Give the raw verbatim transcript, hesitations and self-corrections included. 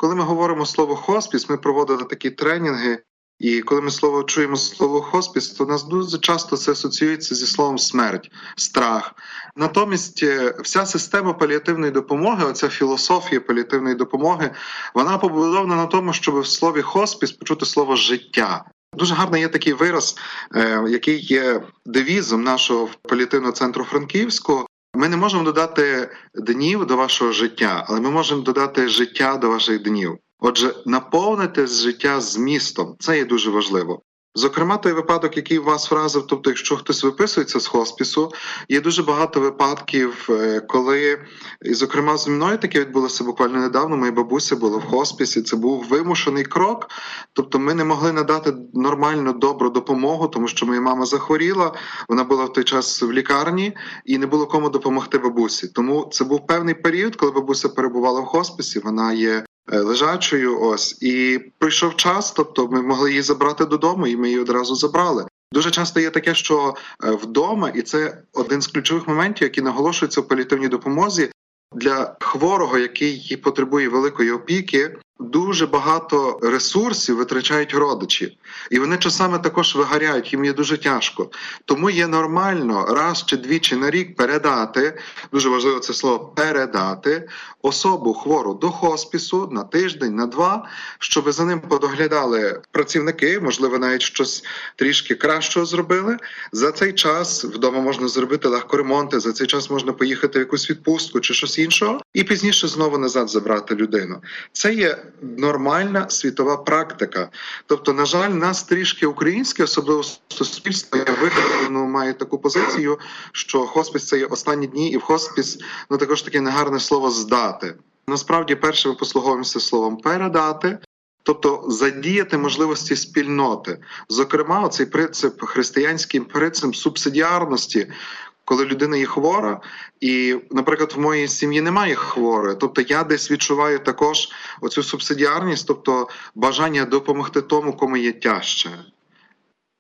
Коли ми говоримо слово «хоспіс», ми проводили такі тренінги, і коли ми слово чуємо слово «хоспіс», то у нас дуже часто це асоціюється зі словом «смерть», «страх». Натомість вся система паліативної допомоги, оця філософія паліативної допомоги, вона побудована на тому, щоб в слові «хоспіс» почути слово «життя». Дуже гарний є такий вираз, який є девізом нашого паліативного центру Франківського. Ми не можемо додати днів до вашого життя, але ми можемо додати життя до ваших днів. Отже, наповнити життя змістом – це є дуже важливо. Зокрема, той випадок, який вас вразив, тобто якщо хтось виписується з хоспісу, є дуже багато випадків, коли, і зокрема зі мною таке відбулося буквально недавно, моя бабуся була в хоспісі, це був вимушений крок, тобто ми не могли надати нормальну, добру допомогу, тому що моя мама захворіла, вона була в той час в лікарні і не було кому допомогти бабусі. Тому це був певний період, коли бабуся перебувала в хоспісі, вона є лежачою, ось, і прийшов час, тобто ми могли її забрати додому, і ми її одразу забрали. Дуже часто є таке, що вдома, і це один з ключових моментів, які наголошуються в паліативній допомозі, для хворого, який потребує великої опіки, дуже багато ресурсів витрачають родичі. І вони часами також вигоряють, їм є дуже тяжко. Тому є нормально раз чи двічі на рік передати, дуже важливо це слово, передати особу хвору до хоспісу на тиждень, на два, щоб за ним подоглядали працівники, можливо, навіть щось трішки кращого зробили. За цей час вдома можна зробити легкоремонти, за цей час можна поїхати в якусь відпустку чи щось іншого, і пізніше знову назад забрати людину. Це є нормальна світова практика. Тобто, на жаль, нас трішки українське, особливо суспільство, я викладено має таку позицію, що хоспіс – це є останні дні, і в хоспіс, ну, також таке негарне слово «здати». Насправді, перше ми послуговуємося словом «передати», тобто задіяти можливості спільноти. Зокрема, оцей принцип, християнський принцип субсидіарності, коли людина є хвора, і, наприклад, в моїй сім'ї немає хворої, тобто я десь відчуваю також оцю субсидіарність, тобто бажання допомогти тому, кому є тяжче.